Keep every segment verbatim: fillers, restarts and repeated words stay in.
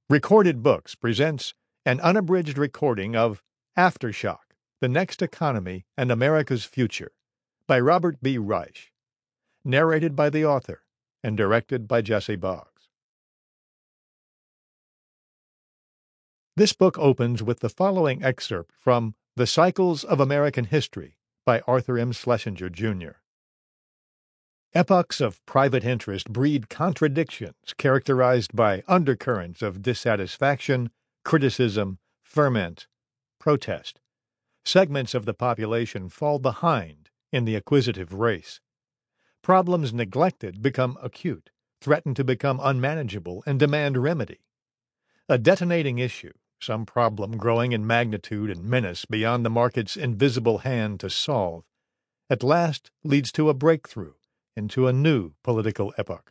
Recorded Books presents an unabridged recording of Aftershock, The Next Economy and America's Future by Robert B. Reich, narrated by the author and directed by Jesse Boggs. This book opens with the following excerpt from The Cycles of American History by Arthur M. Schlesinger, Junior Epochs of private interest breed contradictions characterized by undercurrents of dissatisfaction, criticism, ferment, protest. Segments of the population fall behind in the acquisitive race. Problems neglected become acute, threaten to become unmanageable, and demand remedy. A detonating issue, some problem growing in magnitude and menace beyond the market's invisible hand to solve, at last leads to a breakthrough into a new political epoch.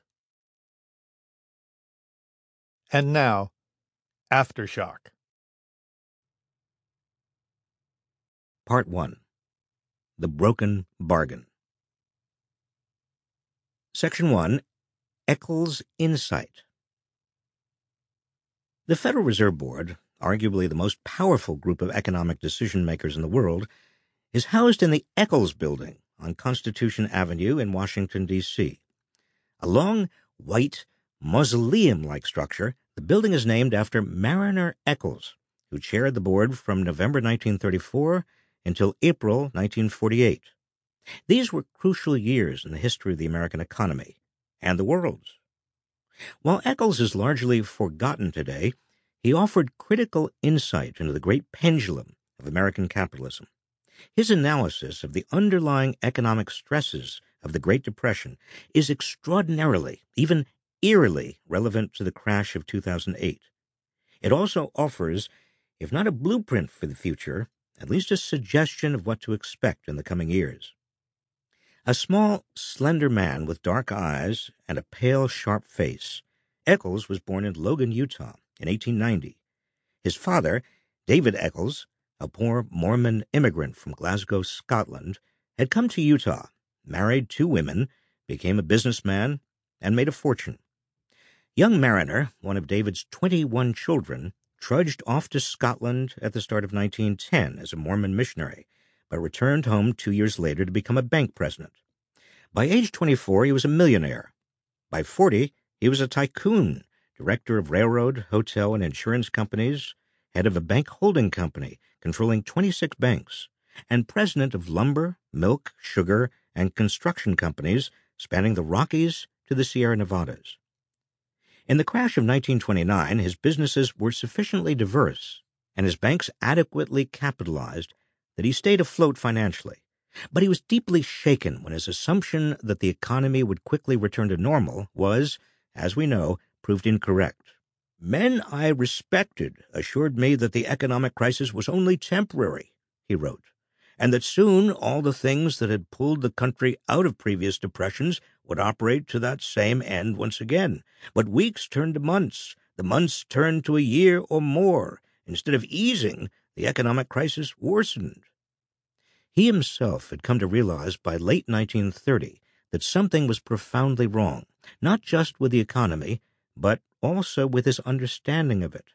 And now, Aftershock. Part one. The Broken Bargain. Section one. Eccles' Insight. The Federal Reserve Board, arguably the most powerful group of economic decision-makers in the world, is housed in the Eccles Building on Constitution Avenue in Washington, D C A long, white, mausoleum-like structure, the building is named after Mariner Eccles, who chaired the board from November nineteen thirty-four until April nineteen forty-eight. These were crucial years in the history of the American economy and the world's. While Eccles is largely forgotten today, he offered critical insight into the great pendulum of American capitalism. His analysis of the underlying economic stresses of the Great Depression is extraordinarily, even eerily, relevant to the crash of two thousand eight. It also offers, if not a blueprint for the future, at least a suggestion of what to expect in the coming years. A small, slender man with dark eyes and a pale, sharp face, Eccles was born in Logan, Utah, in eighteen ninety. His father, David Eccles, a poor Mormon immigrant from Glasgow, Scotland, had come to Utah, married two women, became a businessman, and made a fortune. Young Mariner, one of David's twenty-one children, trudged off to Scotland at the start of nineteen ten as a Mormon missionary, but returned home two years later to become a bank president. By age twenty-four, he was a millionaire. By forty, he was a tycoon, director of railroad, hotel, and insurance companies, head of a bank holding company controlling twenty-six banks, and president of lumber, milk, sugar, and construction companies spanning the Rockies to the Sierra Nevadas. In the crash of nineteen twenty-nine, his businesses were sufficiently diverse and his banks adequately capitalized that he stayed afloat financially. But he was deeply shaken when his assumption that the economy would quickly return to normal was, as we know, proved incorrect. Men I respected assured me that the economic crisis was only temporary, he wrote, and that soon all the things that had pulled the country out of previous depressions would operate to that same end once again. But weeks turned to months, the months turned to a year or more. Instead of easing, the economic crisis worsened. He himself had come to realize by late nineteen thirty that something was profoundly wrong, not just with the economy, but also with his understanding of it.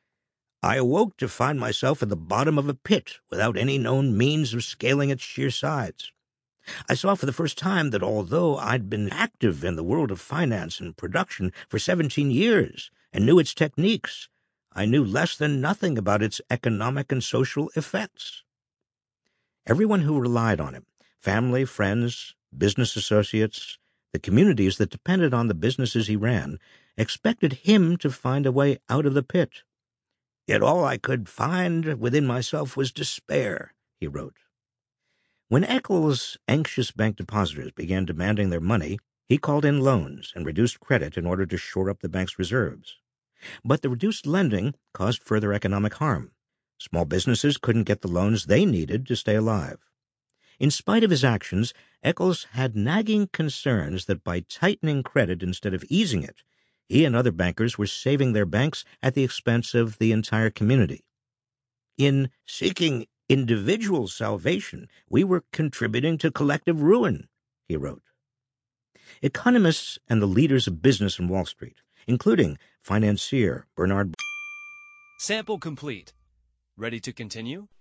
I awoke to find myself at the bottom of a pit without any known means of scaling its sheer sides. I saw for the first time that although I'd been active in the world of finance and production for seventeen years and knew its techniques, I knew less than nothing about its economic and social effects. Everyone who relied on him, family, friends, business associates, the communities that depended on the businesses he ran, expected him to find a way out of the pit. Yet all I could find within myself was despair, he wrote. When Eccles' anxious bank depositors began demanding their money, he called in loans and reduced credit in order to shore up the bank's reserves. But the reduced lending caused further economic harm. Small businesses couldn't get the loans they needed to stay alive. In spite of his actions, Eccles had nagging concerns that by tightening credit instead of easing it, he and other bankers were saving their banks at the expense of the entire community. In seeking individual salvation, we were contributing to collective ruin, he wrote. Economists and the leaders of business in Wall Street, including financier Bernard Sample complete. Ready to continue?